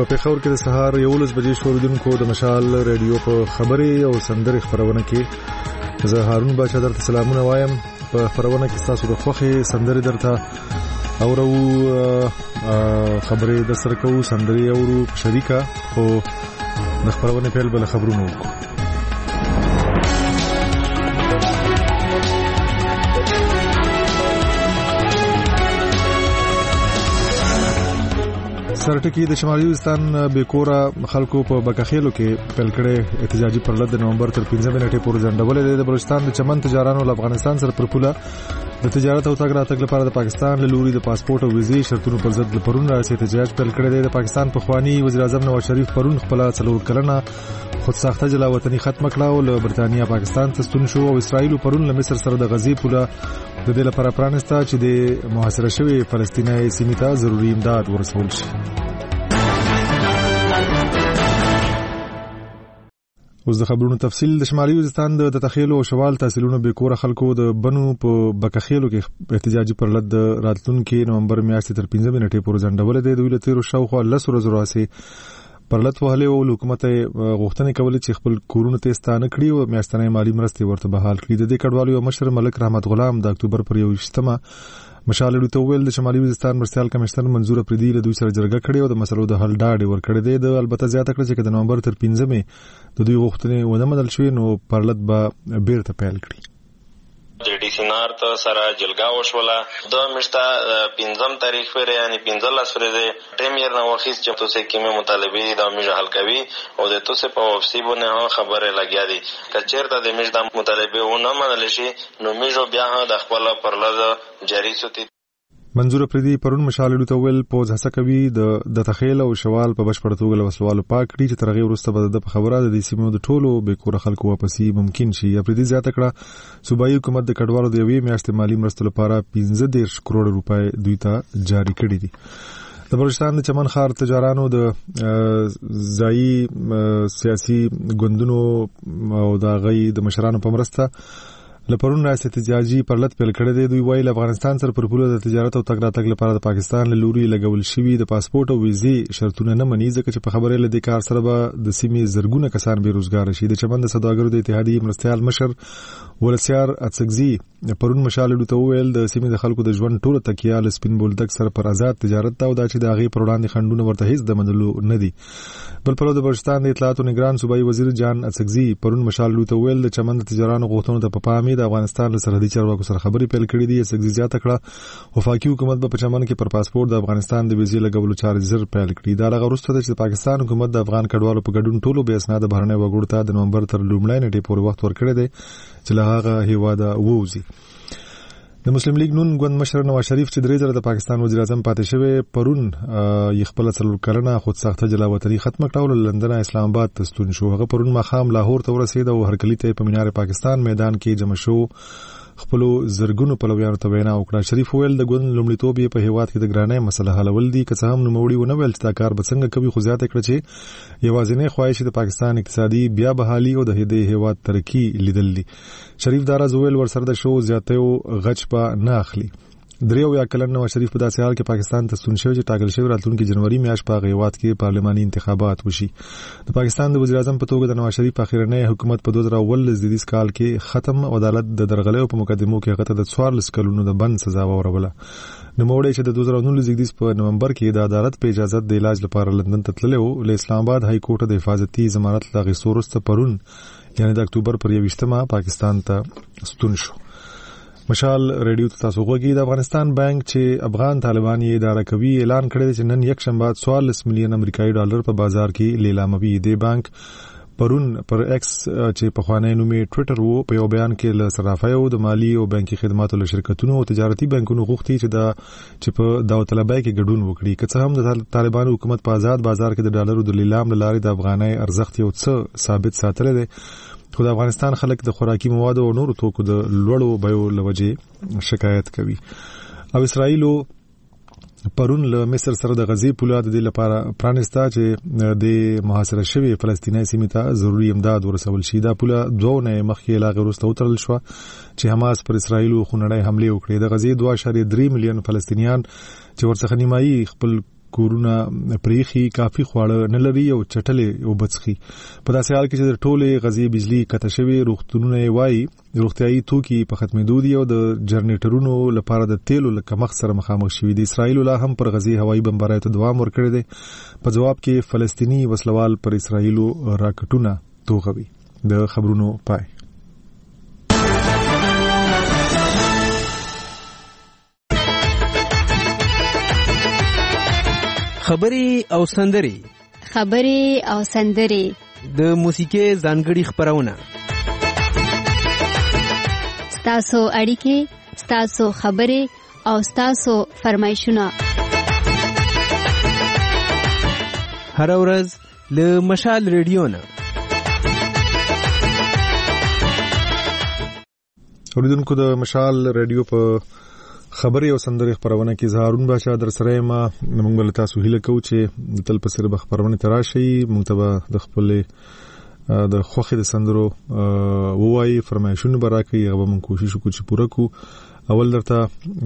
په پیښور کې د سهار 11 بجې شوردونکو د مشال رادیو په خبري او سندري خبرونه کې زه هارون بچا درته سلامونه وایم. په خبرونه کې تاسو د خوخي سندري درته اورو خبري د سره کوو سندري اورو شریکا او د خبرونه په بل خبرونه وکړو. سرټکی د شمالي وزستان بیکورا خلکو په بکخېلو کې پلکړې احتجاجي پرلط د نومبر تر 15 نیټې پورې ځنډولې د بلوچستان د چمن تجارانو له افغانستان سره پر پوله د تجارت او تګ راتګ لپاره د پاکستان له لوري د پاسپورت او ویزې شرطونو پر ضد پرون راځي احتجاج پلکړې د پاکستان په خواني وزیر اعظم نواز شریف پرون خپل 4 کلنه خود ساخته جلا وطني ختم کړه او له برتانیا پاکستان ته ستون شو او اسرائیل پرون له مصر سره د غزې پوله د دې لپاره پرانستا چې د محاصره شوی فلسطیني سیمې ته ضروري امداد ورسول شي. اوس د خبرونو تفصیل. د شمالي وزستان د تخیلو او شوال تحصیلونو بیکوره خلکو د بنو په بکخېلو کې احتجاجي پرلط د راتلونکي نومبر میاشتې تر 15 نیټې پورې ځنډولې د دوی له تیرو شاوخوا 10 ورځو راځي پرلط وهلې او حکومت غوښتنې کولې چې خپل کورونه ته ستانه کړي او میاشتنۍ مالی مرستې ورته بحال کړي. د دې کډوالو مشر ملک رحمت غلام د اکتوبر پر 21مه مشال له توول د شمالي وزستان مرستيال کمشنر منظور افریدي له دوی سره جرګه کړې او د مسلو د حل ډاډ ورکړې ده. د البته زیاته کړ چې د نومبر تر 15مه د دوی غوښتنې ونه منل شوې نو پرلط به بیرته پیل کړي. D C نار ته سره جلګه وشوله د مشته 15 تاریخ پر یعنی 15 فرضه پریمیر نو وخت چې تاسو کې مطالبه د میجه حل کوي او د تاسو په وفسي باندې خبره لګیا دي کچیر ته د میجه مطالبه ونه منل شي نو میجه بیا د خپل پرلط جاری سوتی. منظور افریدي پرون مشاللو ته ویل پوز هڅه کوي د تخیل او شوال په بشپړ توګه وسوالو پاک کړي چې ترغه ورسته به د خبره د سیمو د ټولو بیکوره خلکو واپسی ممکن شي. افریدي زیاته کړه صوبایي حکومت د کډوالو د یوې میاشتې مالی مرستو لپاره 15 کروڑ روپۍ دوی ته جاری کړي دي. د بلوچستان د چمن خار تجارانو د ځایي سیاسي ګوندونو او د غي د مشرانو په مرسته لپرون راځي احتجاجي پرلط پیل کړی دی. دوی وایي افغانستان سره پر پوله د تجارت او تګ راتګ لپاره د پاکستان له لوري لګول شوی د پاسپورت او ویزې شرطونه نه مني ځکه چې په خبره له دې کار سره به د سیمې زرګونه کسان بیروزګار شي. د چمن د سوداګرو د اتحادیې مرستيال مشر ولسیار اڅګزي پرون مشاللو ته ویل د سیمې د خلکو د ژوند ټوله تکیه له سپین بولدک سره پر آزاد تجارت ته او دا چې د هغې پر وړاندې خنډونه ورته هیڅ د منلو نه دي. بل په د بلوچستان د اطلاعات او نگران صوبایي وزیر جان اڅګزي پرون مشاللو ته ویل د چمن د تجارانو غوښتنو ته په پامې د افغانستان له سرحدي چارواکو سره خبرې پیل کړې دي. اڅګزي زیاته کړه وفاقي حکومت په چمن کې پر پاسپورت د افغانستان د ویزې لګولو چارې زر پیل کړي. دا لغه وروسته چې پاکستان حکومت د افغان کډوالو په ګډون ټولو بې اسناد بهرنۍ وګړو ته د نومبر تر لومړۍ نیټې پورې وخت ورکړی دی چې له هغه هیواده ووځي. د مسلم لیگ نون ګوند مشر نواز شریف چې درې ځله د پاکستان وزیر اعظم پاتې شوی پرون یې خپل 4 کلنه خود ساخته جلا وطني ختم کړه او لندن اسلام آباد ته ستون شو. هغه پرون ماخام لاهور ته ورسید او هرکلی ته په مینار پاکستان میدان کې جمع شو خپل زرګونو پلویانو ته وینا وکړه. شریف ویل د ګوند لومړیتوب په هیواد کې د ګرانۍ مسله حلول دي که څه هم نوموړي ونه ویل چې دا کار به څنګه کوي خو زیاته کړه چې یوازینی خواهش د پاکستان اقتصادي بیا بحالي او د هیواد ترقی لیدل دي. شریف دارا زویل ورسره د شو زیاته او غچ په نه اخلي. دریو یا کلن نواز شریف په داسې حال کې پاکستان ته ستون شوی چې ټاکل شوی راتلونکي جنوري میاشت په هیواد کې پارلماني انتخابات وشي. د پاکستان د وزیر اعظم په توګه د نواز شریف اخیرنۍ حکومت په 2019 کال کې ختم عدالت د درغلۍ په مقدمو کې هغه ته د 14 کلونو د بند سزا وروړه. نوموړی چې د 2019 په نومبر کې د عدالت په اجازه د علاج لپاره لندن ته تللی و له اسلام آباد های کورټ د حفاظتي ضمانت لاغې سورسته پرون یعنی د اکتوبر پر 21مه پاکستان ته ستون شو. مشال ریډیو ته تاسو غوږی. د افغانستان بانک چې افغان طالبان یې اداره کوي اعلان کړی چې نن یک شنبه 14 مليون امریکایي ډالر په بازار کې لیلاموي. د بانک پرون پر ایکس چې په خوانې نومي ټوئیټر وو په یو بیان کې له صرافیو د مالی او بانکي خدماتو له شرکتونو او تجارتي بانکونو غوښتي چې په داوطلبۍ کې ګډون وکړي که څه هم د طالبانو حکومت په آزاد بازار کې د ډالرو د لیلام لارې د افغانۍ ارزښت یو څه ثابت ساتل دي خو د افغانستان خلک د خوراکي موادو او نورو توکو د لوړو بیو لوجې شکایت کوي. او اسرائیل پرون له مصر سره د غزې پوله د دې لپاره پرانستا چې د محاصره شوی فلسطیني سیمې ته ضروري امداد ورسول شي. دا پوله 2 نه مخکې لا غوښته وترل شو چې حماس پر اسرائیل خونړۍ حمله وکړي. د غزې 2.3 ملیون فلسطینیان چې ورڅخه نیمایي خپل کورونه پریخي کافي خواړه نه لري او چټلې او بچخي په داسې حال کې چې د ټوله غزي بجلی کته شوی روغتونونه وایي روغتيایي توکي په ختمېدو دي او د جنریټرونو لپاره د تیلو لکمخ سره مخامخ شوي دي. اسرائیل لا هم پر غزي هوایي بمبارۍ ته دوام ورکړی دی. په جواب کې فلسطینی وسلوال پر اسرائیلو راکټونه توغوي. د خبرونو پای. خبري او سندري د موسیقي ځانګړي خبرونه ستاسو اړیکې ستاسو خبري او ستاسو فرمایشونه هر ورځ له مشال ریډیو نه اوریدونکو د مشال ریډیو په خبري او سندري خبرونه کې زهارون باشا در سره ما موږ بل تاسو هیله کوو چې تل په سر خبرونه تراشي موږ ته د خپل د خوخه د سندرو وایي فرمایشونه براکي هغه موږ کوشش وکړو چې پوره کو. اول درته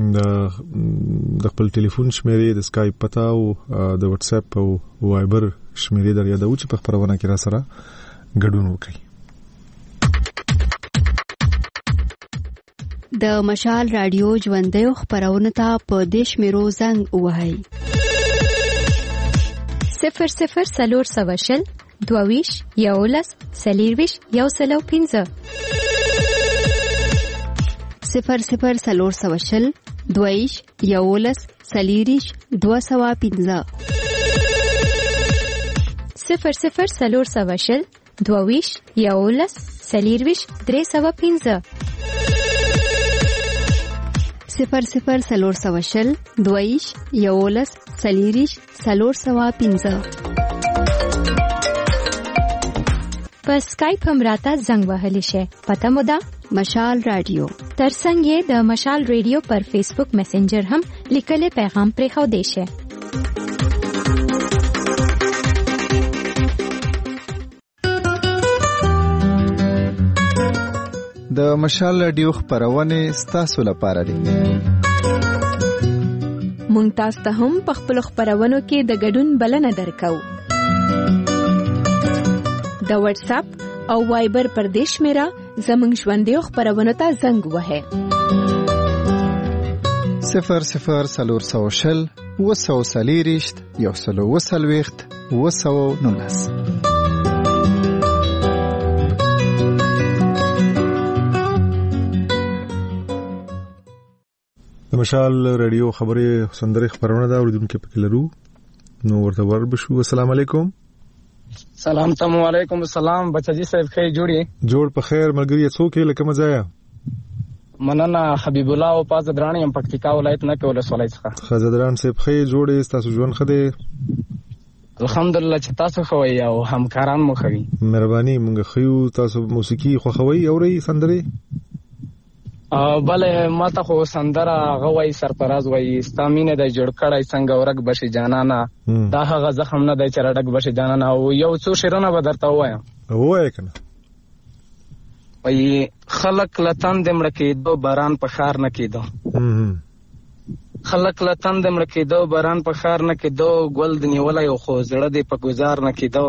د خپل ټلیفون شمیرې د اسکایپ پتا او د واتس اپ او وایبر شمیرې در یادو چې په خبرونه کې را سره ګډون وکړي. د مشال رادیو ژوندۍ خبرونه ته په دیش میرو زنګ وهاي 00 22 یولس سلیرویش یو سلو 15 00 22 یولس سلیریش 215 00 22 یولس سلیرویش 315 00 22 یولس سلیریش 315 په اسکایپ هم راته زنګ وهلی شي. پته مو ده مشال رادیو. ترڅنګ د مشال ریډیو پر فیسبوک میسنجر هم لیکلي پیغام پرې خو دی شي. د مشال رادیو خبرونه ستاسو لپاره دي. مونږ تاسو ته هم په خپل خبرونو کې د ګډون بلنه درکو. د واتس اپ او وایبر پر دیش میرا زمنګ ژوندۍ خبرونه ته زنګ وهه 00 وسوسلیریشت یو سلو وسلويخت وسو نونس. د مشال رادیو خبري سندري خبرونه دا اوریدونکو په کلرو نو ورته وربشو. السلام علیکم. سلام علیکم. السلام بچی صاحب خیر جوړ په خیر ملګری څوک لکه مزایا مننه حبیب الله او پاز درانی ام پکتیکا ولایت نه کوله سولای څخه خزدران صاحب خیر جوړې تاسو ژوند خده الحمدلله چې تاسو خوي او همکاران مو خوي مهرباني مونږ خيو تاسو موسیقي خو خوي اوري سندري بله ماته خو سندره غوي سرپراز وای استامینه د جوړ کړای څنګه ورک بشي جانانا دا هغه زخم نه د چرډک بشي جانانا او یو څو شیرونه به درته وایم وای کنه وای خلق لتن دمړه کېدو باران په خار نه کېدو خلق لتن دمړه کېدو باران په خار نه کېدو ګل د نیولای خو زړه دې په گزار نه کېدو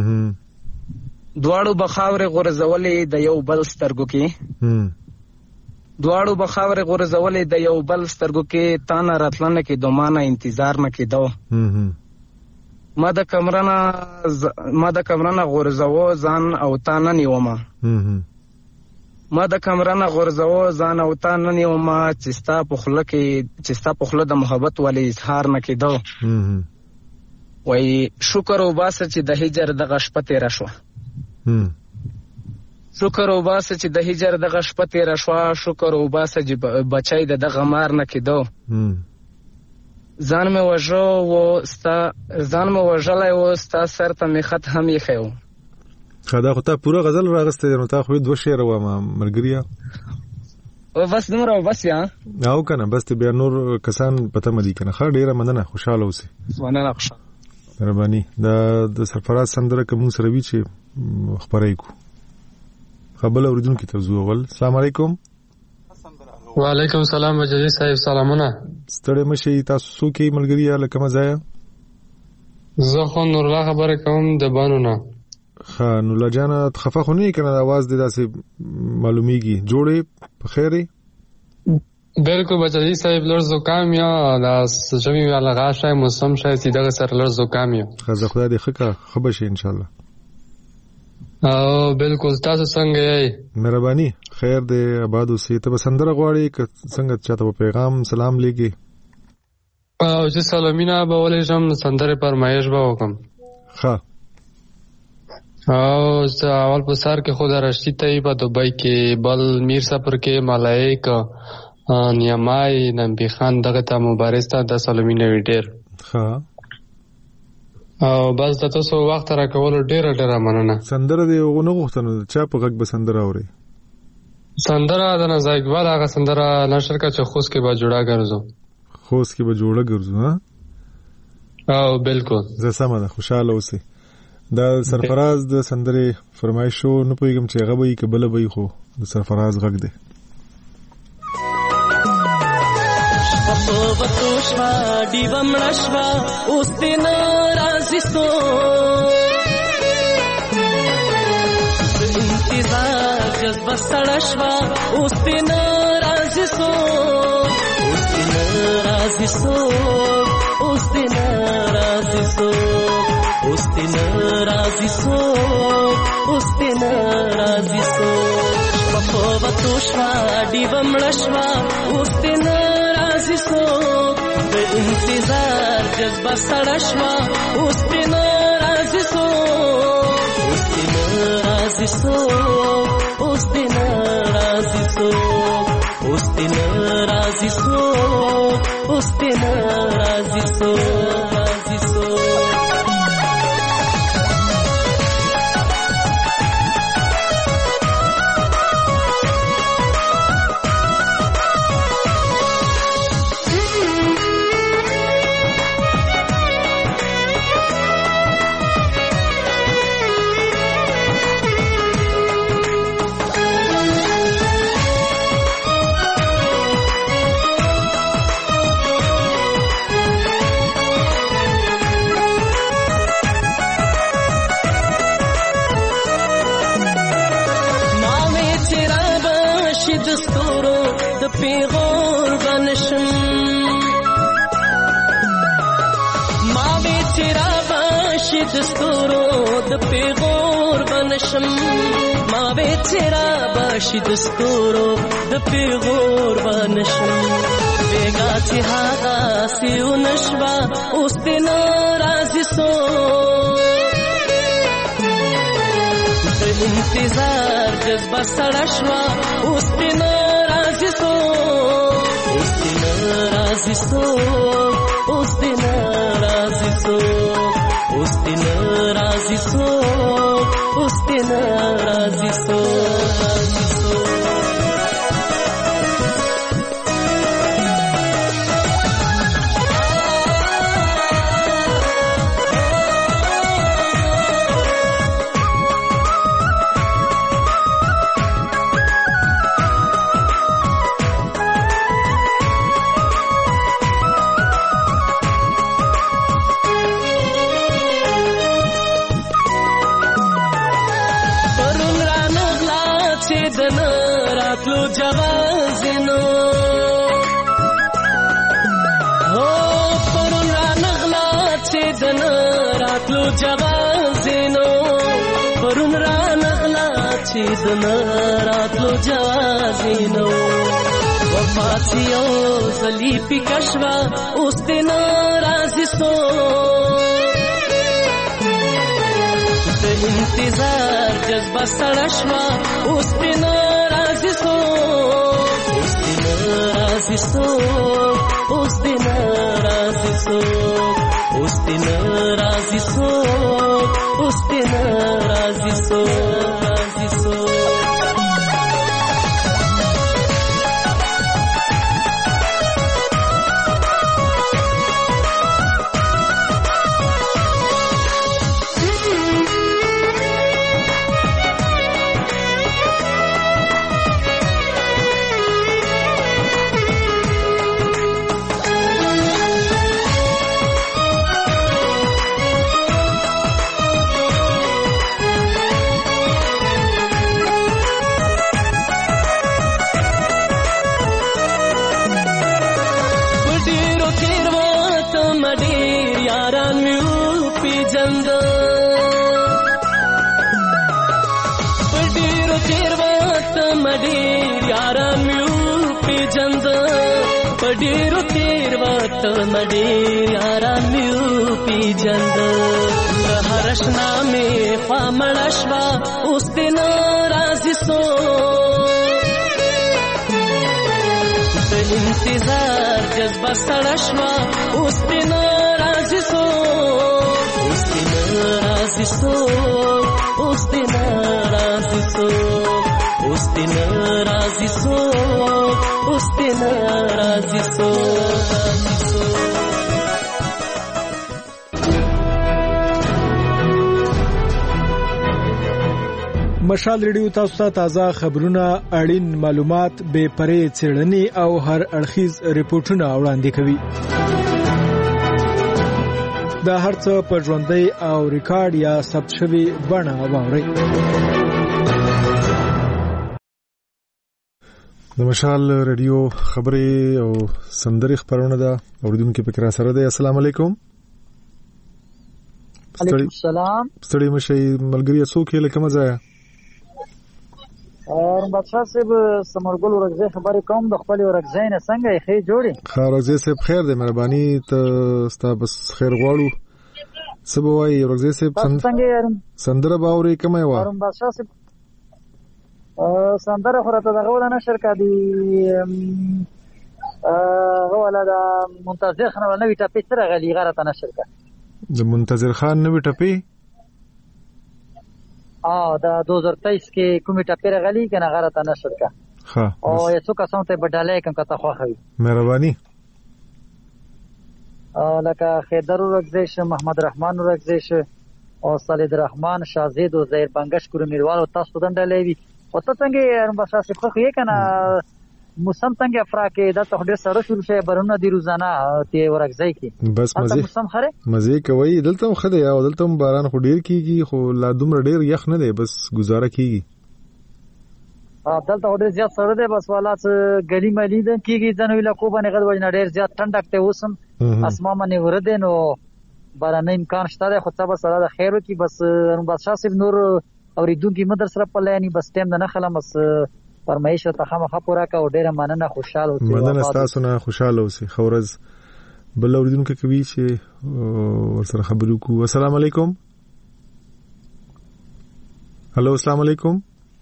دواړو بخاور غرزولې د یو بل سترګو کې دواړو بخاور غرزولې د یو بل سترګو کې تانه راتلنه کې دومانه انتظار نه کېدو ما د کمرانه غرزو ځان او تانه نیوما ما د کمرانه غرزو ځان او تانه نیوما چې ستا په خوله د محبت ولې اظهار نه کېدو وای شکر وباسه چې د هجر دغه شپه تیره شوه شکر وباسه چې د هجر دغه شپه تیره شوه شکر وباسه چې بچی د دغه مار نه کېدو ځان مې وژلی و ستا سر ته مې خط هم ایښی و دا خو تا پوره غزل راغستی دی نو تا خو 2 شعر وامه ملګريه بس دومره بس یا او کنه بس ته بیا نور کسان پته مدي کنه ښه ډیره مننه خوشاله اوسې مننه خوشاله مهرباني د سرفراز سندره کوم سره وی چې خبرې کو قبل اوریدونکو ترزو اول السلام علیکم وعلیکم السلام وجدي صاحب سلامونه ستړي مشي تاسو کې ملګریا لکه مزایا زه خو نور الله خبره کوم د بانو نه. ها نو لجانه خفه خو نه کنه आवाज دې داسې معلومیږي جوړې په خیره. بالکل بچی صاحب لړ زکام یا د ژمي والا غاښه موسم شای چې دغه سره لړ زکام یا خزه خدای دې خکه خبر شي ان شاء الله. او بالکل تاسو څنګه یې؟ مهرباني خیر دې آباد اوسې. ته بسندره غواړي که څنګه چاته پیغام سلام لګي؟ او چې سلامینا به ولې شم سندره فرمایش به وکم. ها او اول په سر کې خود راشتي ته په دوبۍ کې بل میر سفر کې ملائک نیامای نبی خان دغه ته مبارز ته د سلامینا ویډر. ها او بس تاسو وخت را کول ډیره مننه. سندره دی غو غوښتنه چا په غږ به سندره اوري؟ سندره د نزاګوال هغه سندره نشر کا چې خوست کې به جوړا ګرځو. خوست کې به جوړا ګرځو ها. او بالکل زه سم ده خوشاله اوسې. دا سرفراز د سندره فرمایشو نه پوهیږم چې هغه به یې کبل به خو د سرفراز غږ دی. په وتوشوا دی بمړشوا اوس دین رازستو انتظار جذبه سړشوا اوس دین رازستو اوس دین رازستو اوس دین رازستو اوس دین رازستو اوس دین رازستو په وتوشوا دی بمړشوا اوس دین رازستو د انتظار جذبه سړشوا اوس دین رازستو اوس دین رازستو اوس دین رازستو اوس دین رازستو اوس دین رازستو رازستو پیغور بنشم ما به تیرا باشی دستورو د پیغور بنشم ما به تیرا باشی دستورو د پیغور بنشم بیگا تی هاغا سیو نشوا اوس دین رازی سو د انتظار جذبه سړشوا اوس دین رازستو اوس دین رازستو اوس دین رازستو اوس دین رازستو اوس دین رازستو رازستو راتلو جوازینو هو پرون را نغلا چې دن راتلو جوازینو پرون را نغلا چې دن راتلو جوازینو وفاتیو زلی پکشوا اوس دین رازستو د انتظار جذبه سړشوا اوس دین رازستو اوس دین رازستو اوس دین رازستو اوس دین رازستو اوس دین رازستو رازستو تیر وخت مډیر یاران میو پیجند په ډیرو تیر وخت مډیر یاران میو پیجند هر شنا می خوا مړشوا اوس دین راځي سو د انتظار جذبه سړشوا اوس دین راځي سو اوس دین راځي سو اوس دین راځي سو اوس دین راځي سو اوس دین راځي سو مشال ریډیو تاسو ته تازه خبرونه اړین معلومات به پرې څېړنې او هر اړخیز ریپورتونه وړاندې کوي دا هرڅه په ژوندۍ او ریکارډ یا ثبت شوی بڼه واورئ د مشال ریډیو خبرې او سندري خبرونه ده اوریدونکو په کرا سره ده السلام علیکم علیکم السلام ستړي مشي ملګری څوک یې لکه مزه بادشاہ صاحب سمرګل ورغزه خبرې کوم د خپل ورغزه نه څنګه یې خې جوړي ورغزه صاحب خیر دې مهرباني ته ستا بس خیر غواړو سبوای ورغزه صاحب سندره باوري کومه و بادشاہ صاحب سندره خورته دغه ولنه شرکت دی ولا د منتظر خان ولا نوې ټاپې سره غلي غره ته شرکت د منتظر خان نوې ټاپې د 2023 کې کومه ټاپې غلي کنه غره ته نشر کا ها او یڅو کسان ته بدلای کوم کته خوخوي مهرباني لکه خیدر ورغزیش محمد رحمان ورغزیش او صالح رحمان شازید او زهیر بنگش کور میروال او تاسو دندلوي او ته څنګه بس صفخ یې کنه موسم څنګه افراکه د ته ډېر سره شروع شي برونه دی روزانه ته ورغځي کی بس موسم خره مزه کوي دلته خده یا دلته باران خو ډېر کیږي خو لا دومره ډېر یخ نه دی بس گزاره کیږي دلته ډېر زیات سره دی بس والات غلی ملي د کیږي ځنوي لکو باندې غد وجنه ډېر زیات ټنډکته وسم اسما باندې ورده نو باران امکان شته خو څه بس سره خیر کی بس شاسب نور اوریدونکو مدر سره په لانی بس ټیم نه خلم بس فرمایش ته خامخا پورا کا ډیره مننه خوشاله اوسئ مننه تاسو نه خوشاله اوسئ خورز بل اوریدونکو کوي چې ورسره خبرو کو السلام علیکم هلو السلام علیکم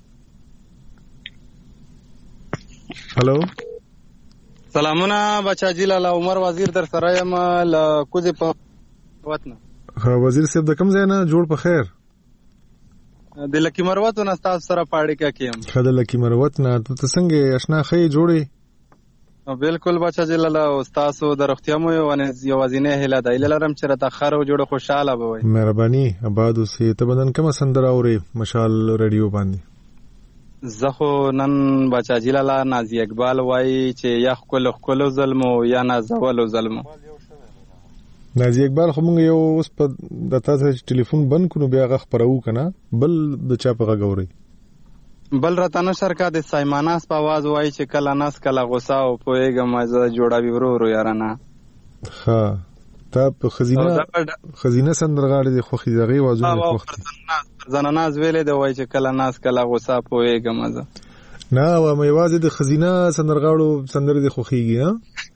هلو سلامونه بچا جی لاله عمر وزیر در سره یم ل کوزي په وطن وزیر صاحب د کوم ځای نه جوړ په خیر د لکی مروت نه تاسو سره پاړی کا کیم خدای لکی مروت نه ته څنګه آشنا خې جوړي بالکل بچا جلاله استاد د رختیا مو یو وزینه هله دایله لرم چې را تخر او جوړه خوشاله بوي مهرباني آباد اوسې ته بدن کوم سندره اوري مشال ریډیو باندې زخو نن بچا جلاله نازی اقبال وای چې یخ کول ظلم یا نازول ظلم نازی اقبال خو مونږ یو اوس په د تاسو ټلیفون بند کړو بیا غ خبرو کنه بل د چا په غوري بل راتنه شرکا د سایماناس په आवाज وای چې کله ناس کله غوسه او پویګم از جوړاوي ورو یارانه ها ته په خزینه سندرغاړي د خوخي دغه وازونه وخت زناناز ویلې د وای چې کله ناس کله غوسه پویګم از نه و مې واځي د خزینه سندرغاړو سندر د خوخيږي ها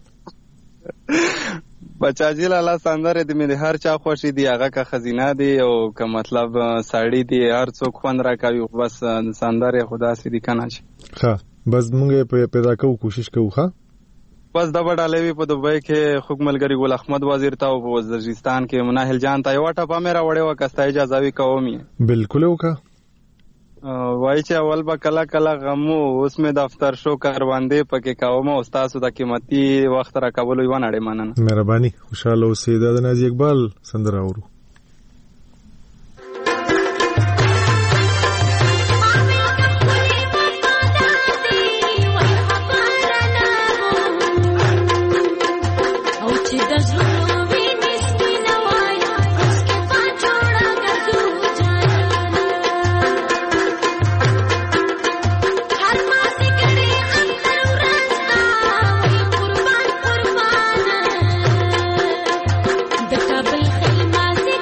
بچا جی لاله سندره د مې هر چا خوشي دی هغه کا خزینه دی او که مطلب ساړی دی هر څوک خوند را کوي بس سندره خدا سي دی کنه ها بس موږ پیدا کوو کوشش کوو ها بس د وډالوي په دوبۍ کې حکومتګری ګل احمد وزیر ته او وزیرستان کې مناهل جان ته یو ټاپه مې را وړې وکسته اجازه وی کومي بالکل وکا وای چې اول به کلا غمو اوس مې دفتر شو کاروانده پکې کاوم او تاسو د قیمتي وخت را کول وي ونه اړې مننه مهرباني خوشاله اوسئ د نازی اقبال سندره اورو the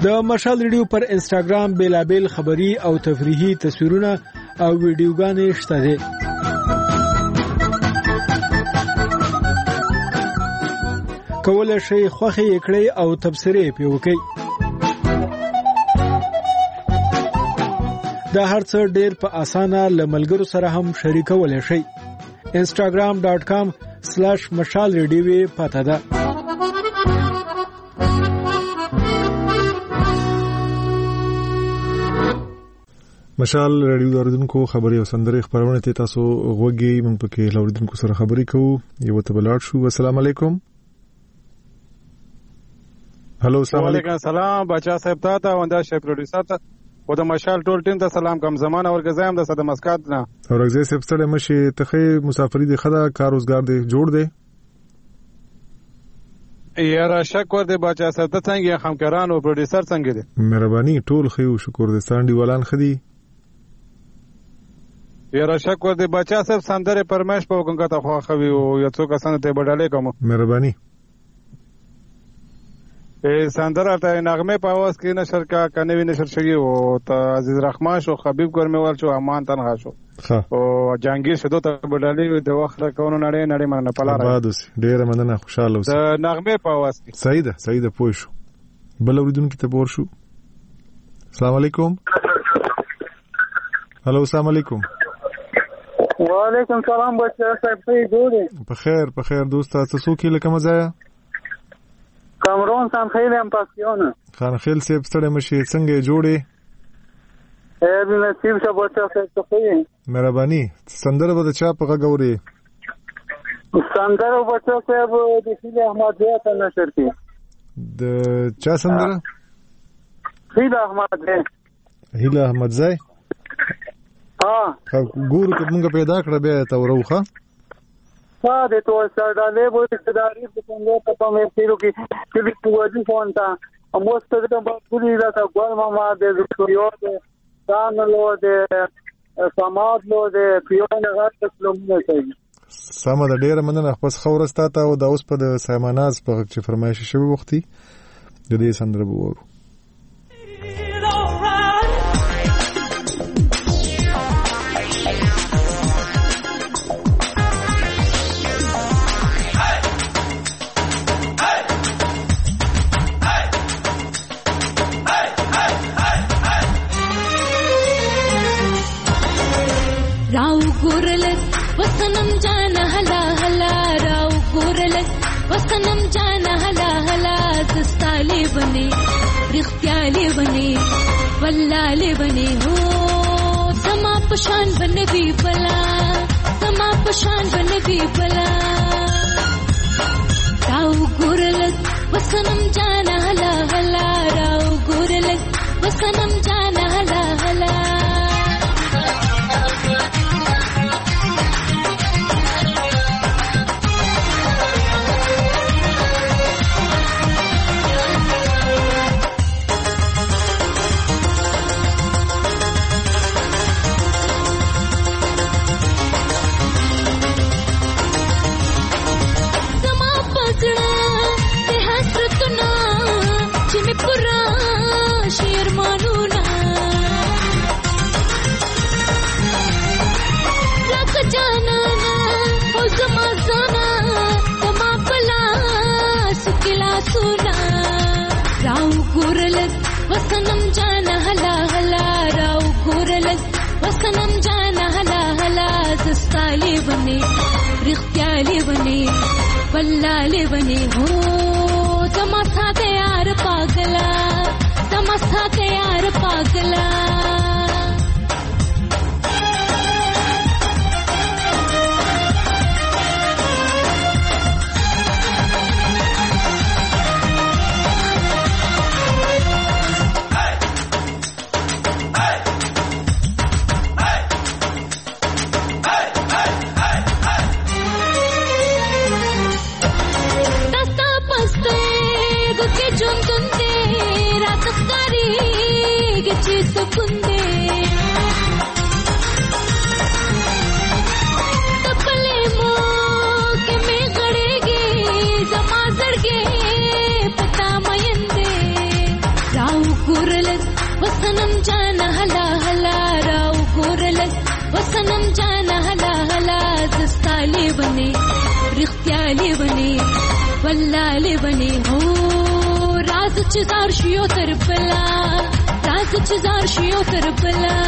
د مشال ریډیو پر انسټاګرام بیلابل خبری او تفریحي تصویرونه او ویډیوګانې شته دي. کولای شئ خوښي کړئ او تبصرې پې وکړئ. دا هر څه ډېر په اسانه له ملګرو سره هم شریکولی شئ. instagram.com/mashalradio پته ده. مشال رادیو داردونکو خبري او سندري خبرونه ته تاسو غوږی مونږ پکې لوریدونکو سره خبري کوو. یو ته بلاړ شو. السلام علیکم. هلو السلام علیکم. سلام بچا صاحب ته وندا شي پروډوسر ته او د مشال ټول ټیم ته سلام کوم. زمانه ورګزایم د صد مسکات نه اورګزې صاحب ستړي مشي ته مسافری دی خدا کار روزګار دی جوړ دی یاره شک ور دی بچا صاحب ته څنګه همکاران او پروډوسر څنګه دي؟ مهرباني ټول خو شکر دي. ساندي ولان خدي یاره شک ور دی بچا صاحب سندره پرمش په وګنګه ته خو خوي او یو څو کسان ته بډالې کوم. مهرباني سندره ته نغمه په आवाज کې نشر کا کنوي نشر شوی او ته عزیز رحمان شو خبيب ګرموال شو امان تنها شو او جهانگیر شدو ته بډالې د وخت راکونو نړۍ مننه پلار بادوس ډېر مننه خوشاله اوسه. د نغمه په आवाज کې سعیده پوه شو. بل اوریدونکو ته پور شو. السلام علیکم. هلو السلام علیکم. وعلیکم سلام بچا صاحب ته جوړه په خیر دوست تاسو کې لکه مزایا کامرون سان خیل هم پاسیونه خان خیل سیب ستړي مشي څنګه جوړې به نصیب شه بچا صاحب ته مهرباني سندره به چا په غوړي سندره بچا صاحب د خیل احمد زیات نشر کی د چا سندره خیل احمد زای ګورو که موږ پیدا کړه بیا ته وروخه de to sardale bo sedari څنګه په کومه پیرو کې چې پوجي فونتا اموست د بغولي دا ګول ماما د زویو د دان له د سماعت له د پیونه غاټ سلمونه کوي. سم د ډیره مننه خپل خورستا ته او د اوس په د سیماناز په چې فرمایش شوی وختي د دې سندره وورو. वसनम जाना हला हला राव गोरलस वसनम जाना हला हला दस्ताले बने रिख्त्याले बने वल्लाले बने हो समा पशान बने भी बला समा पशान बने भी बला राव गोरलस वसनम जाना हला हला राव गोरलस वसनम जाना हला हला वसनम जाना हला हला राव गोरलस वसनम जाना हला हला दस्ताले बने रिख्त्याले बने वल्लाले बने हो तमसा के यार पागला तमसा के यार पागला لیونی رښتیا لیونی والله لیونی هو راز چې زار شیو تر بلا راز چې زار شیو تر بلا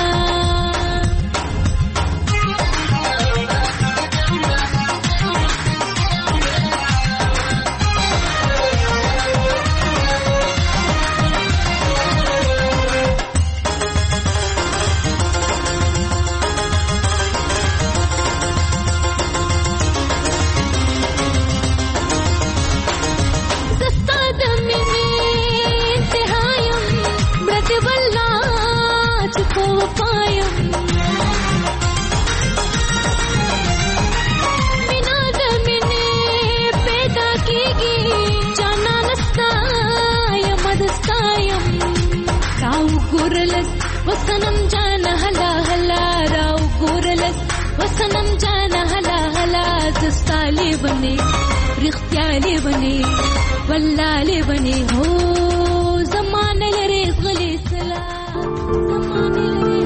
وسنم جانا هلا هلا راو ګورلس وسنم جانا هلا هلا زستالي بني رختيالي بني والله بني هو زمان لري غلي سلا زمان لري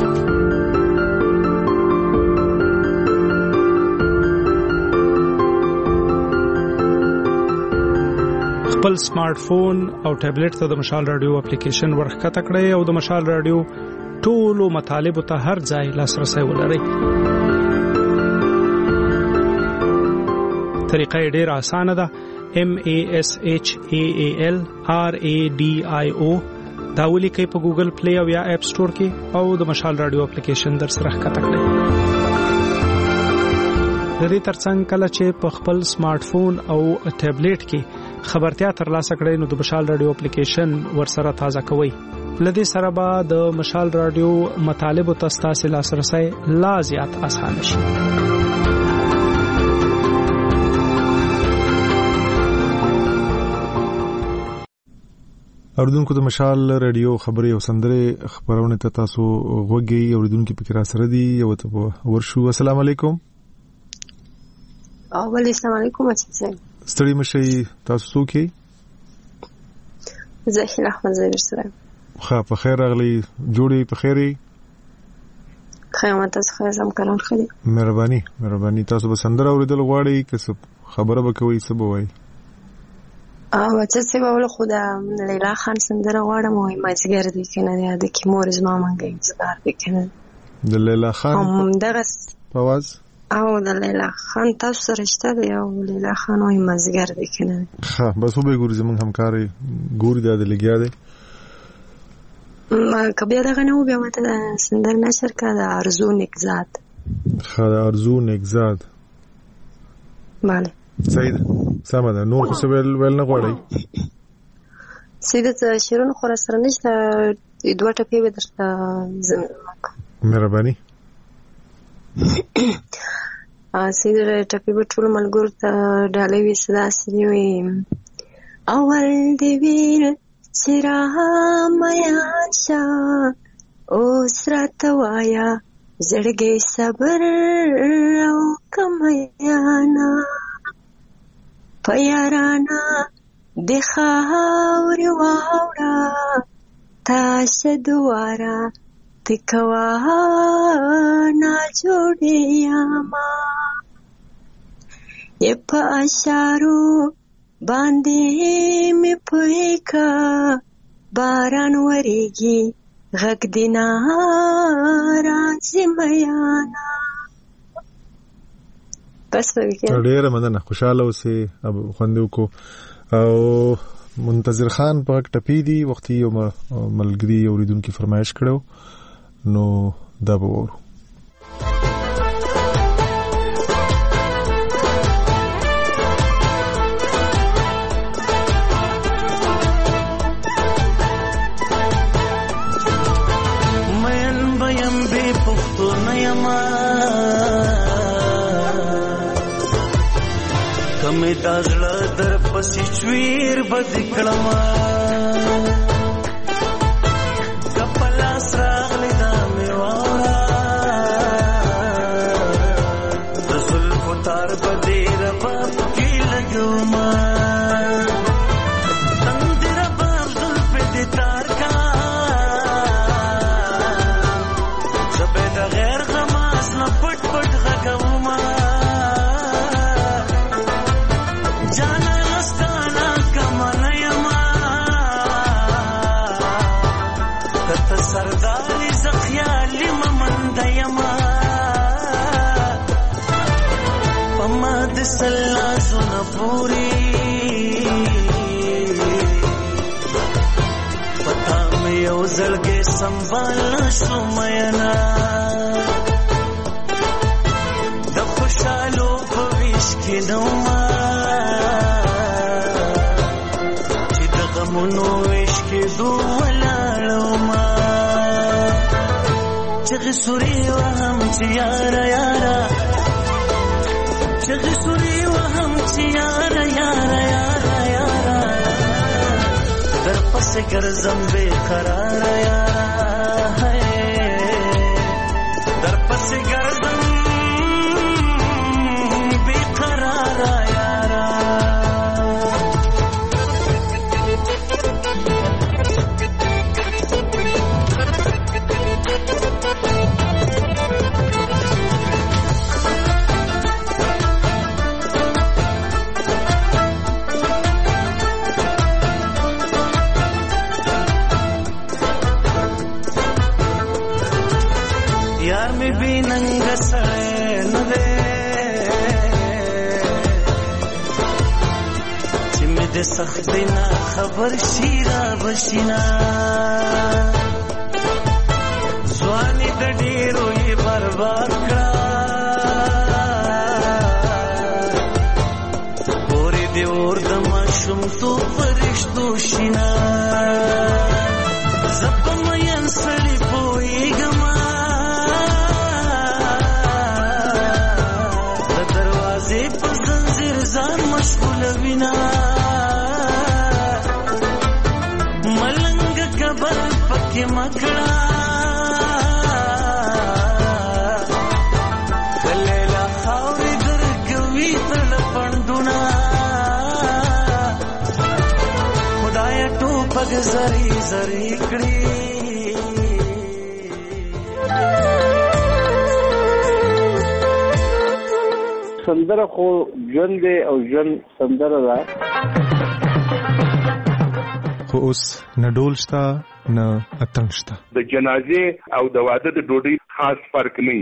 خپل سمارټ فون او ټابلیټ ته د مشال رادیو اپلیکیشن ورخکته کړئ او د مشال رادیو ټولو مطالب ته هر ځای لاسرسي ولرئ. طریقه ډېر اسانه ده. MASHAALRADIO دا ولیکئ په ګوګل پلی او یا اپ سٹور کې او د مشال رادیو اپلیکیشن در سره ښکته کړئ. د دې ترڅنګ کله چې په خپل سمارټ فون او ټابلیټ کې خبرتیا ترلاسه کړئ نو د مشال رادیو اپلیکیشن ورسره تازه کوئ. لدې سره به د مشال رادیو مطالب او تاسو لاسرسي لا زیات آسان شي. اوریدونکو د مشال رادیو خبري او سندره خبرونه ته تاسو غوږی اوریدونکو په کرا سره دي یو ته ورشو. السلام علیکم. السلام علیکم. ستړي مشي تاسو څوک یې؟ زهیر احمد زهیر سره. خا په خیر راغلی جوړي په خیري خیامت تاسو خیر زم کلام خدي. مهرباني تاسو به سندره اوریدل غواړئ که خبره وکوي څه به وایي؟ بچه څه به ول خدا لیلا خان سندره غواړم او مازیګر دي کنه د کی مورز ما منګي زګار دي کنه د لیلا خان دغه پواز او د لیلا خان تاسو سره شته دی او لیلا خان او مازیګر دي کنه ها بس وبې ګورې زمونږ همکاري ګوري د لګیا دی ما کبه دغه نو بیا ماته سندر نشر کړه د ارزو نکزاد. خا ارزو نکزاد bale صحیح ده سم ده. نور څه ویل نه غواړي؟ سیده شیرونو خور سره نشته دوه ټپې به درته مهرباني سیده ټپې به ټول ملګرو ته ډالۍ وي صدا سړي وي اول دی ویر چې را میان شه اوس راته وایه زړګی صبر او کمیانا پیارانا د خاورې واوړه تاسو دواره تکوا نا جوړې یاما یې په اشارو باندې مې پوهیکا باران وریږي غږ دینا راځي میانا. بس ډېره مننه خوشاله اوسئ خوندې وکړو. او منتظر خان په ټپې دی وختي یو ملګري اوریدونکو فرمایش کړو نو دا به وورو. کمې دازړه در پسې چویر بدکړما کپلا سراغلی دا میوارا د زلفو تار بدې ربا پکې لګوما تندې ربا زلفې دې تار کا زبې د غیر غماس نه پټ پټ غږوما ما د سلاسونه پوری پتا مې یو زړګې سنبال شو مینا د خوشالو په ویش کې نو ما چې د غمونو ویش کې دولاړو ما چغې سوري وهم چې یارا یارا چغې سوري وهم چې یارا یارا یارا یارا در پس ګرځم بے قرار یارا در پس ګرځم بے قرار یارا ننګ سړی نه دی چې مې د سختۍ نه خبر شي را بشینا ځواني د ډېرو یې برباد کړه پورې دې اور د ماشومتوب په رشتو شینا زه په مین سړي پوهېږم ځان مشغول وینا ملنګ کبر پکې مکړه کلیلا خاورې درکوي تل پندونه خدای ټوپک زری زری کړي سندره خو ژوند دی او ژوند سندره ده خو اوس نه ډول شته نه اتڼ شته د جنازې او د واده د ډوډۍ خاص فرق نه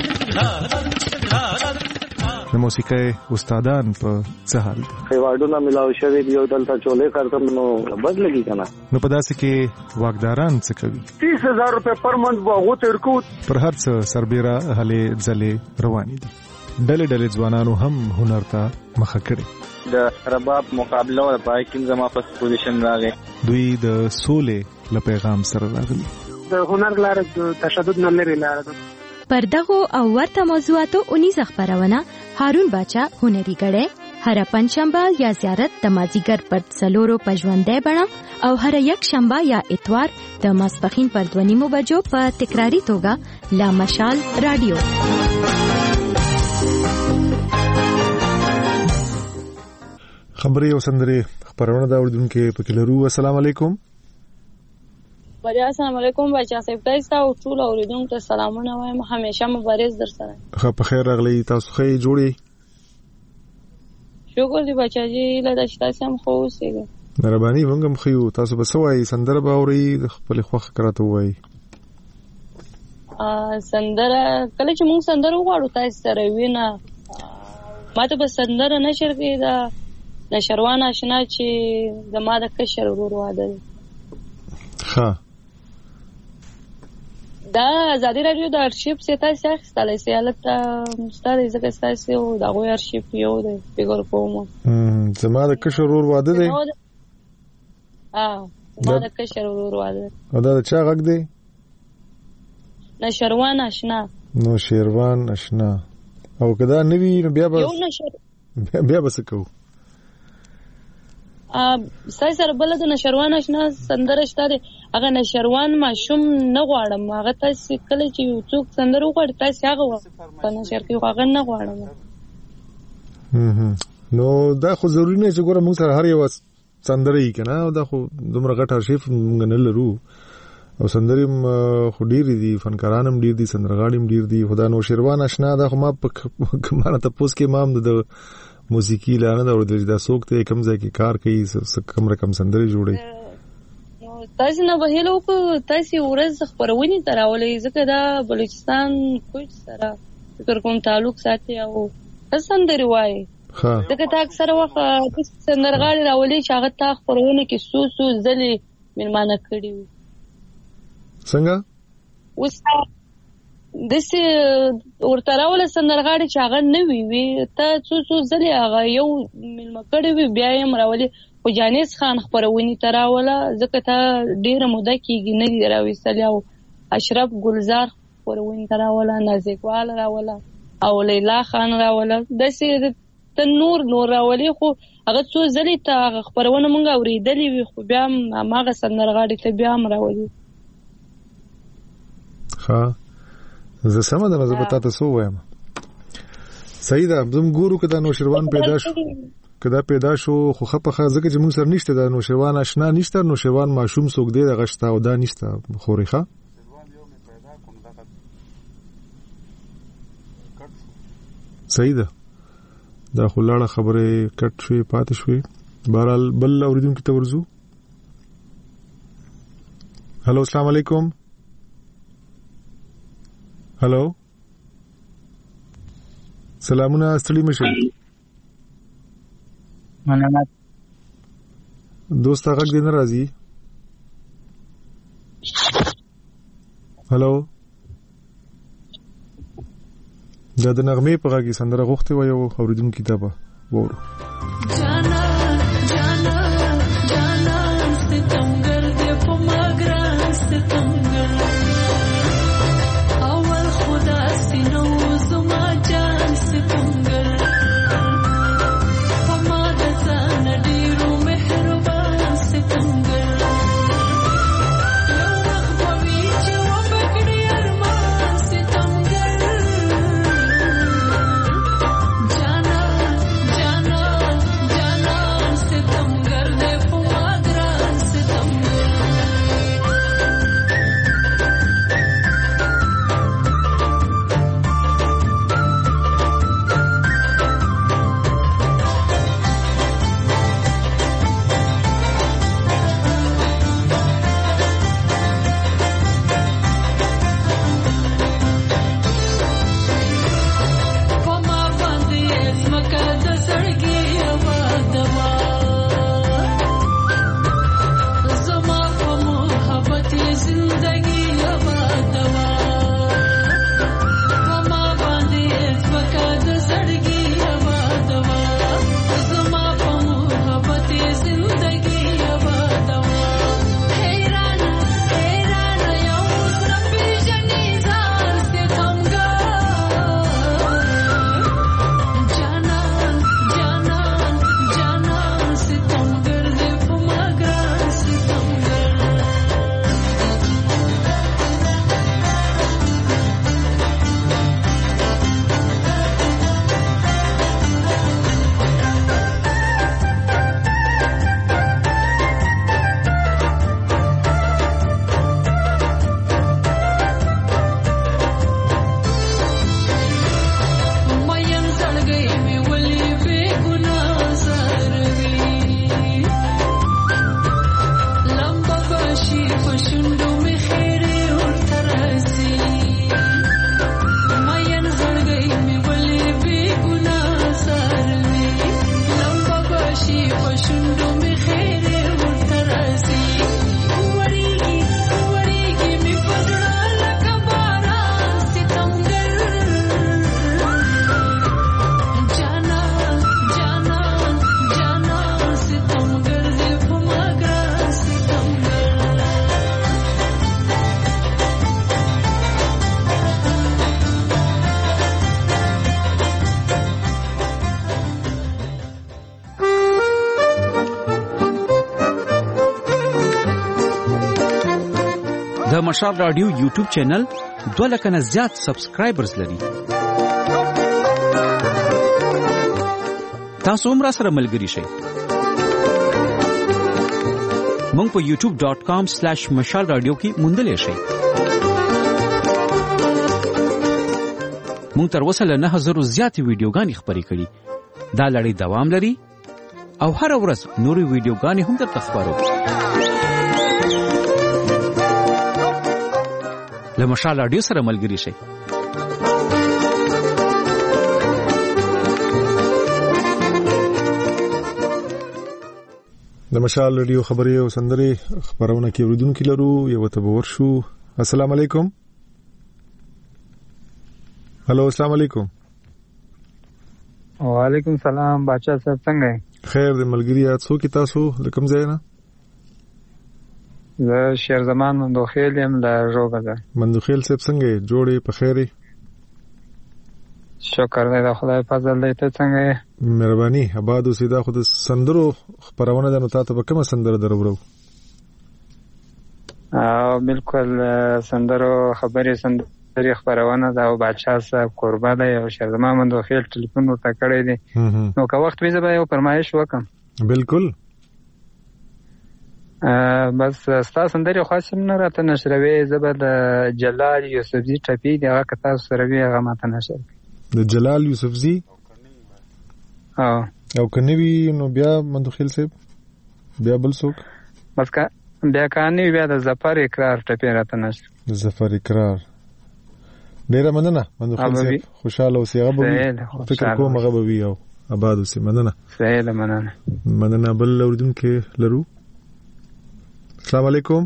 د موسیقۍ استادان په څه حال دي ایوارډونه ملاو شوي دي او دلته چولې کارتم نو بد لګي کنه نو په داسې کې واکداران څه کوي 30000 روپے پر منټ به تیر کو پر هر څه سربېره هلې ځلې روانې دي ډلې ډلې ځوانانو هم هنر ته مخه کړي د رباب مقابله او پای کې زما په پوزیشن راغی دوی د سولې له پیغام سره راغلي د هنر لاره د تشدد نه لري لاره پر دغه او ورته موضوعاتو 19 خبرونه هارون باچا هنري غړې هر پنځشنبه یا زیارت د مازیګر پر څلورو پژوندې بڼه او هر یک شنبه یا اتوار د ماسپخین پر 2:30 بجو په تکراری توګه لا مشال رادیو خبري او سندري خبرونه دا وردونکو پکې لرو. السلام علیکم. السلام علیکم بچا صاحب تاسو ته ټول اوریدونکو ته سلامونه وایم همیشه مبارز در سره. په خیر راغلی تاسو خې جوړي. شکر دی بچا جی له تاسو هم خو اوسېږي. مهرباني مونږ هم خو تاسو به سوای سندره باوري خپل خوخ کراته وای. سندره کله چې مونږ سندره وغواړو تاسو سره وینا ماته به سندره نشر کې دا نشروان آشنا چې زما د کشر ورور واده دی. ها دا ازادي رادیو د ارشیف سیتا سختاله سیالت مستری زکه تاسو دا غو ارشیف یو دی فګور کوم. زما د کشر ورور واده دی. زما د کشر ورور واده. او دا چا غږ دی؟ نشروان آشنا. نو شیروان آشنا. او کدا نوی بیا بس کو سای سره بل د نشروان آشنا سندره شته هغه نشروان ماشوم نه غواړم هغه تاسو کله چې یو څوک سندره وغواړي تاسو هغه په نشر کې هغه نه غواړم. نو دا خو ضروري نه چې ګوره موږ سره هر یو سندره یې کنه دا خو دومره غټ ارشیف موږ نه لرو او سندریم خو ډیر دي فنکاران هم ډیر دي سندرغاړي هم ډیر دي خدا نو شیروان آشنا دا خو ما په کمانه ته پوس کې مام د موسیقي لانه دا ورته دا سوک ته کم ځای کې کار کوي کم رقم سندري جوړي. تاسو نه بهلو کو تاسو ورځ خبرونه تراولې ځکه دا بلوچستان کوم سره فکر کوم تعلق ساتي او سندري وایي دغه تا اکثر وخت د سندرغاړي راولي چې هغه تا خبرونه کې سو ځلې ملمانه کړی وي څنګه اوس دسه ورته راول سندرغاړي چې هغه نه وي ته سو ځلې هغه یو ملما کړی وي بیا یې مراولي خو جانیس خان خبرونه تراوله ځکه ته ډیره موده کېږي نه راوېستل او اشرف گلزار خبرونه تراوله نازکوال راوله او لیلا خان راوله دسه ته نور راولي خو هغه څو ځلې ته خبرونه مونږ اورېدلې وي خو بیا هغه سندرغاړي ته بیا راولي ها زه سم ده زه به تاسو وایم صحیح ده زم ګورو کدا نو شروان پیدا شو خو خپخه ځکه چې موږ سره نشته د نو شروان آشنا نشته نو شروان ماشوم څوک دی د غشتا او دا نشته خوريخه صحیح ده دا خلاړه خبره کټ شوی پات شوی بهرحال بل اوریدونکو ته ورزو هلو السلام علیکم هلو سلامونه ستړي مشه مننه دوست هغه دې ناراضي هلو دا د نغمه په غږی سندره غوښته و یو اوریدونکو کتابه وورو جانا جانا جانا ستمګر دې په ماګران ستمګر اول خدا سينو زما جان ستمګر په ما د ځان ډیرو مهربان ستمګر یو وخت وی چې و بګړي ارمان ستمګر د مشال رادیو یوټیوب چینل 2 لک نه زیات سبسکرایبرز لري. تاسو هم را سره ملګری شئ. مونږ په youtube.com/mashalradio کې موندل شئ. مونږ تر اوسه له 9000 زیات ویډیوګانې خبرې کړې. دا لړۍ دوام لري او هر ورځ نورې ویډیوګانې هم درته خبرو. له مشال رادیو سره ملګری شئ. د مشال رادیو خبري او سندري خبرونه کې اوریدونکو لرو یو ته ورشو. السلام علیکم. هلو السلام علیکم. وعلیکم السلام بچا صاحب څنګه یې؟ خیر د ملګری تاسو کې تاسو د کوم ځای نه؟ زه شیر زمان مندوخیل یم له روغه ده. مندوخیل صاحب څنګه جوړې په خیرې؟ شکر دی د خدای فضل دی. ته څنګه یې؟ مهرباني آباد اوسې. دا خو د سندرو خبرونه ده نو تاسو به کومه سندره درورو؟ بالکل سندرو خبرې سندري خبرونه ده او بادشاه صاحب قربا دی او شیر زمان مندوخیل ټلیفون ورته کړی دی نو که وخت وي زه به یو فرمایش وکم. بالکل. بس ستا سندري خاص نه راته نشروي. زه به د جلال یوسفزي ټپي دی هغه که تاسو سره وي هغه ماته نشر. د جلال یوسفزي او کني وی نو بیا مندوخیل صاحب بیا بل څوک بس کا بیا کانی بیا د ظفر اقرار ټپي راته نشر. د ظفر اقرار ډیره مننه مندوخیل صاحب. خوشاله اوسې. هغه به فکر کوم هغه به وي او آباد اوسې. مننه. سهیل مننه. بل اوریدونکو لرو. السلام علیکم.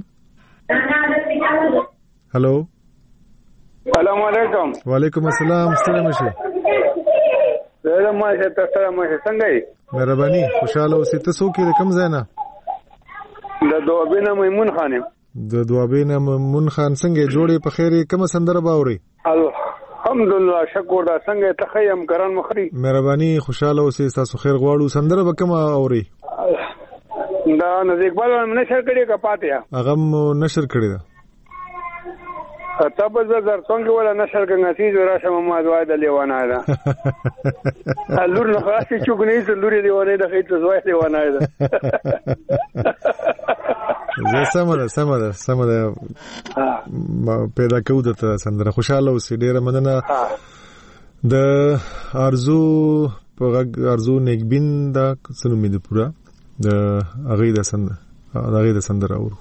هلو السلام علیکم. وعلیکم السلام. ستړي مشه. زه ما ته تاسو مشه څنګه یې؟ مهرباني. خوشاله اوسې. تاسو کې کوم ځای نه؟ د دوابینه میمون خان. د دوابینه میمون خان څنګه جوړې په خیرې کومه سندره باوري؟ الحمدلله شکر دا څنګه ته خیم ګران مخري. مهرباني. خوشاله اوسې. تاسو خیر غواړو. سندره به کومه اوري؟ دا نزدیک بل نشر کړي کا پاتیا هغه نشر کړي دا تاسو زر څنګه ولا نشر کنګتی زرا شمه ما دوای د لیوانه ده لور نه خاصه چوغنی ته لوري لیوانه ده خېټه زوای لیوانه ده. زه سمه ده پیدا کوو د سندره. خوشاله اوسې. ډیره مننه. د ارزو نیکبین دا څنګه مې ده پورا د هغه د سندره اورو.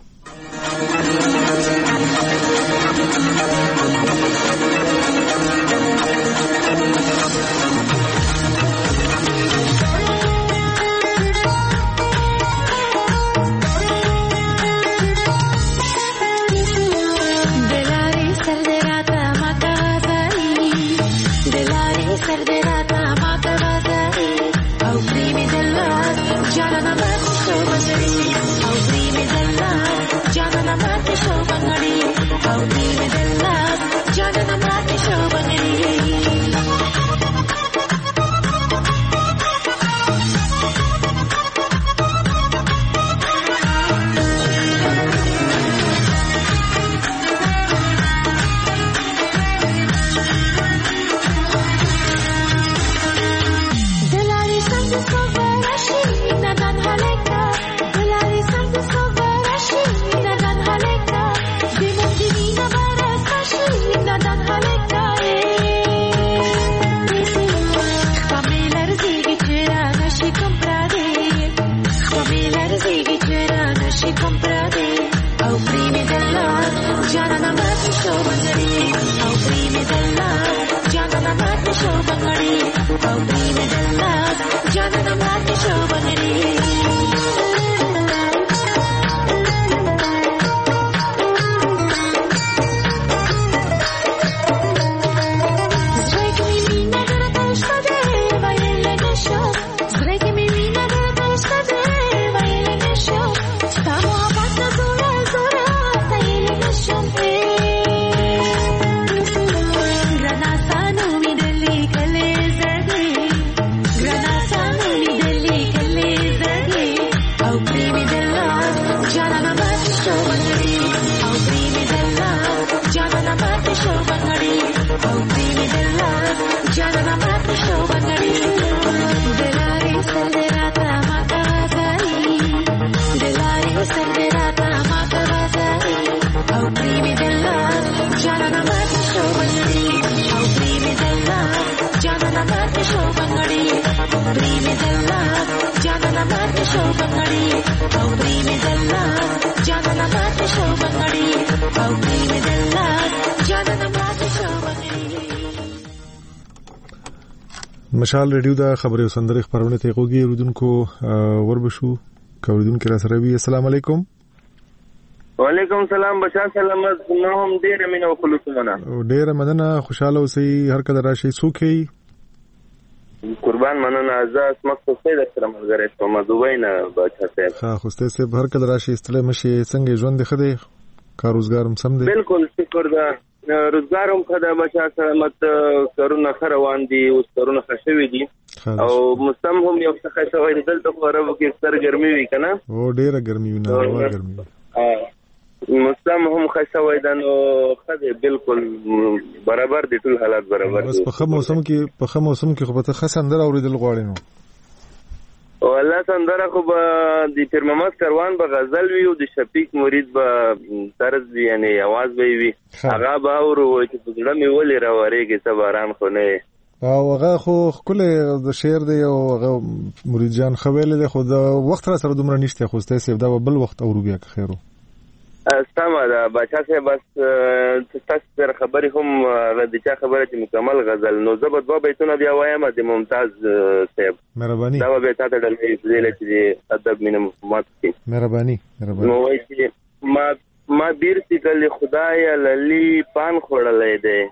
مشال ریډیو دا خبري سندري خبرونه ته غوږی رودونکو وربشو کوریدونکو را سره وي. السلام علیکم. وعلیکم سلام بشار سلامت. نو هم ډیره مینه او خلوص منه. ډیره مننه. خوشاله اوسئ. هر کله راشي څوک یې قربان مننه. زه اسمت خوسته در سره ملګری شوم دوبۍ نه بچا صاحب. ها خوسته صاحب هر کله راشي ستړی مشي. څنګه ژوند دی خدای کار روزګار هم سم دی؟ بالکل شکر ده. روزګار هم خدای بچا سلامت. کارونه روان دي اوس کارونه خشوي دي او مستم هم یو څه خشوي دي. دلته خو عربو کې ستر ګرمي وي کنه. او ډیره ګرمي وي نه ګرمي. مسلم هم خشوي ده نو خدای بالکل برابر دي ټول حالات برابر دي. بس په موسم کې خو به خاص اندر اوریدل غواړي نو والله سندره خو به د پیر محمد کاروان به غزل وي او د شفیق مرید به طرز وي یعنی आवाज به وي. هغه به اورو چې په ځړه مې ولې راوړېږي څه باران خو نه او هغه خو کله د شعر دی او هغه مرید جان خویل دی. خو د وخت را سره دومره نشته. خو ستاسو دا بل وخت اورو بیا خیرو استما دا بچا صاحب. بس تاسو سره خبرې هم د چا خبره چې مکمل غزل نو زبد با بیتونه بیا وایم د ممتاز صاحب. مهرباني. دا به تاسو ته ډېر زیله چې ادب مینه مفهومات کې مهرباني. نو وایي چې ما بیر سیکل خدای للی پان خوړلې ده.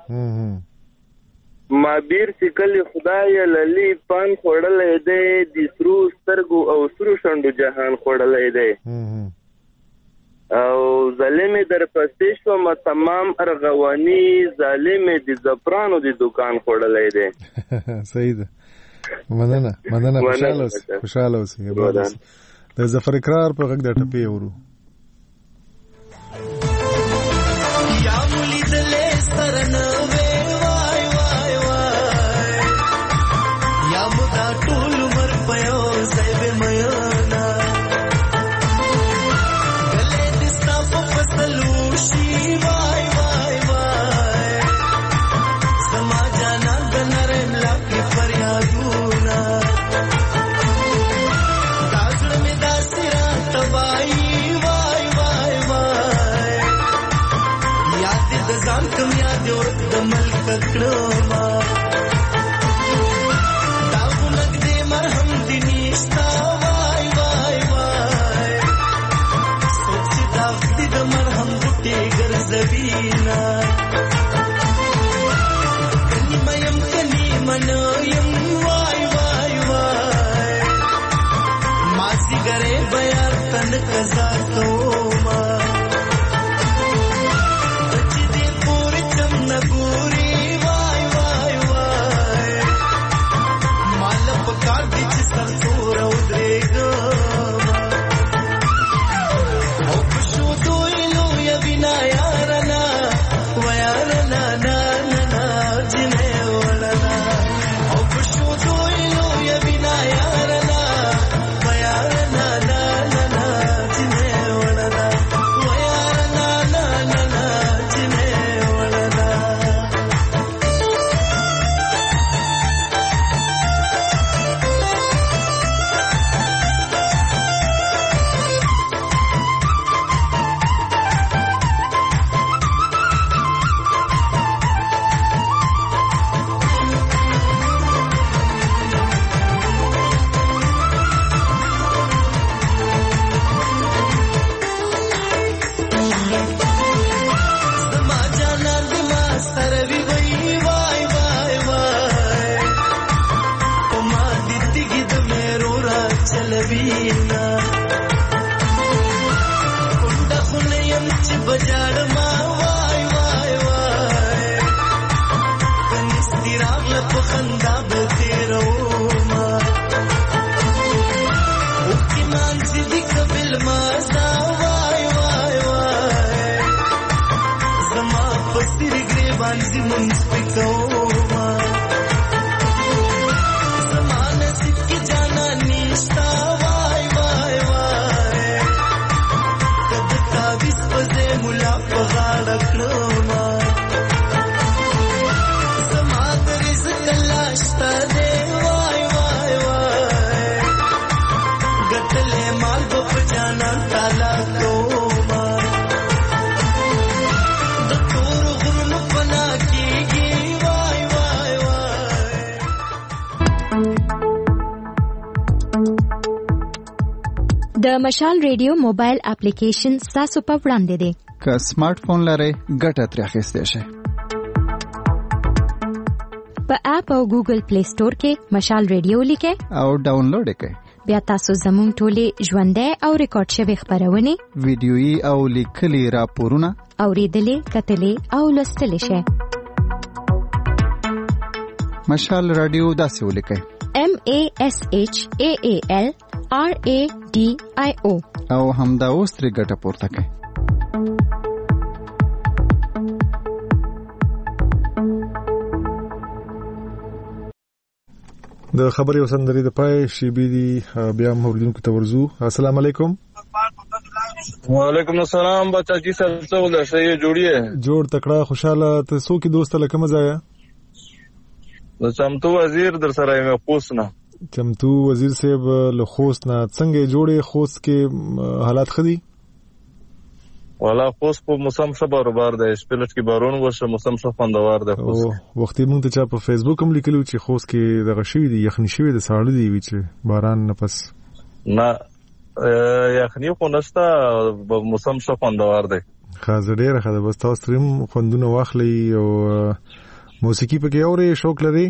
ما بیر سیکل خدای للی پان خوړلې ده. د سرو سترګو او سرو شندو جهان خوړلې ده. او ظالم در پسې شو ما تمام ارغوانی ظالم د زفرانو د دکان خوړلې ده. صحیح ده. مننه خوشاله اوسئ. د ظفر اقرار په غږ د ټپې اورو. یا مولي دلې سرنه وای وای وای یا مدا ټول مر پيو زيب ميانا سلوشي وای وای وای سما جانا گنرم لاکي فریادونه داسل می داسرا تبای وای وای وای یاد د ځان کوم یاد د ملک کړما داو لګ دې مرهم دې نشتا وای وای وای سوچ دا دې د مرهم ګر زبینا کني میم کني منویم وای وای وای ماسي ګره بیا تن قزا توما چې دې پور چم نګوري وای وای وای مال پکار دې چې سر تور او درېګا او پښو دوی نو یا بنا یارنا ویارنا نا نا جنه ولنا او پښو دوی نو یا بنا یارنا ویارنا نا نا جنه ولنا ویارنا نا نا جنه ولنا د مشال ریډیو موبایل اپلیکیشن تاسو په وړاندې دی. که سمارټ فون لرئ ګټه ترې اخیستی شئ. په اپ او ګوګل پلی سٹور کې مشال ریډیو لیکئ او ډاونلوډ یې کړئ. بیا تاسو زموږ ټولې ژوندۍ او ریکارډ شوې خبرونه، ویډیويي او لیکلي راپورونه اوریدلې، کتلې او لوستلې شئ. مشال رادیو داسې ولیکئ: MASHAALRADIO او همدا اوس ترې ګټه پورته کړئ. د خبرې وسندري د پای شیبې دي بیا موردونکو ته ورزو. السلام علیکم. وعلیکم السلام بچا جی سر څه ولر شي جوړیه جوړ تکړه خوشاله ته سو کې دوست لکه مزایا د چمتو وزیر در سره مې پوسنه چمتو وزیر صاحب له خوست نه څنګه جوړې خوست کې حالات خدي والا خوست په موسم شبر بار د شپلټ کې بارون وشه موسم شو خوندوار ده خوست وختي مونږ ته په فیسبوک هم لیکلو چې خوست کې دغه شوی دی یخني شوی د ساړه دی چې باران نه پس نه یخني خو نشته موسم شو خوندوار ده خاصه ډیره خاله بس تاسو ترم خوندونه واخلي او موسیقي پکې اوري شوق لري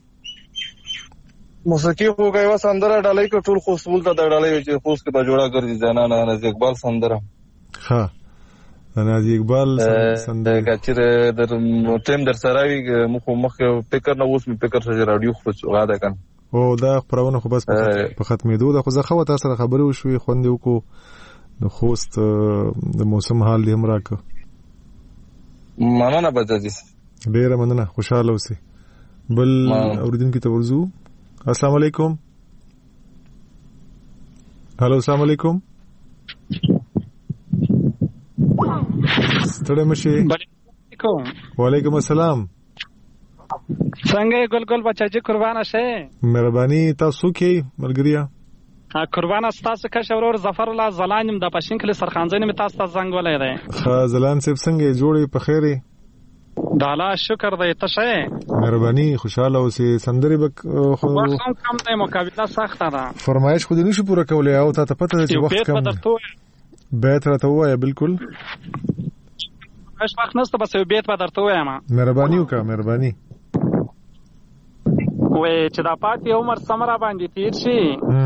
موسیقي خو غوا سندره ډالۍ کو ټول خوست ولته ډالۍ چې خوست کې په جوړه ګرځي ځانانه نه اقبال سندره ها نازي اقبال سندره کچره در ټیم در سراوي مخ فکر نه اوس می فکر شې رادیو خو غاده کن او دا خبرونه خو بس په ختمېدو د خو زه خو تاسو سره خبرې وشوي خوندې وکړو د خوست د موسم حال دې هم راکړه مننه بچی ډیره مننه خوشاله اوسئ بل اوریدونکو ته ورزو. السلام علیکم. هالو السلام علیکم. ستړی مشي. وعلیکم السلام. څنګه ګل بچاجي قربانه شه مهرباني تاسو کې ملګریا قربانه تاسو کا شورور ظفر الله زلانم د پښین کلی سرخانځنه می تاسو زنګ ولای دی ښه زلان صاحب څنګه جوړې په خیره دالا شکر دی ته شه مهرباني خوشاله اوسې سندري بک خو وخت کم دی مقابله سخته ده فرمایش خو دې نشو پوره کولای او ته پته چې وخت کم بیت راته وایې بالکل هیڅ وخت نشته بس یو بیت به درته وایم مهرباني وکړه مهرباني وې چې دا پاتې عمر سمرا باندې تیر شي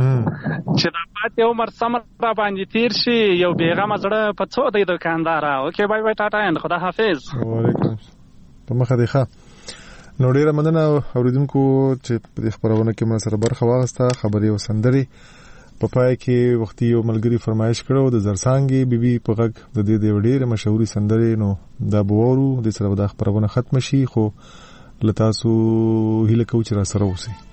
یو بیغمه زړه په څو دی دکاندار اوکې بای بای ټاټا اند خدا حافظ. وعلیکم په مخه دی ښه نو ډیره مننه اوریدونکو چې په دې خبرونه کې ما سره برخه واغسته خبري وسندري په پای کې وختي یو ملګری فرمایش کړو د زرسانګي بیبي په غږ د دې ډیره مشهوري سندري نو دا بورو د سره د خبرونه ختم شي خو لتاسو هیله کوم چې را سره اوسئ.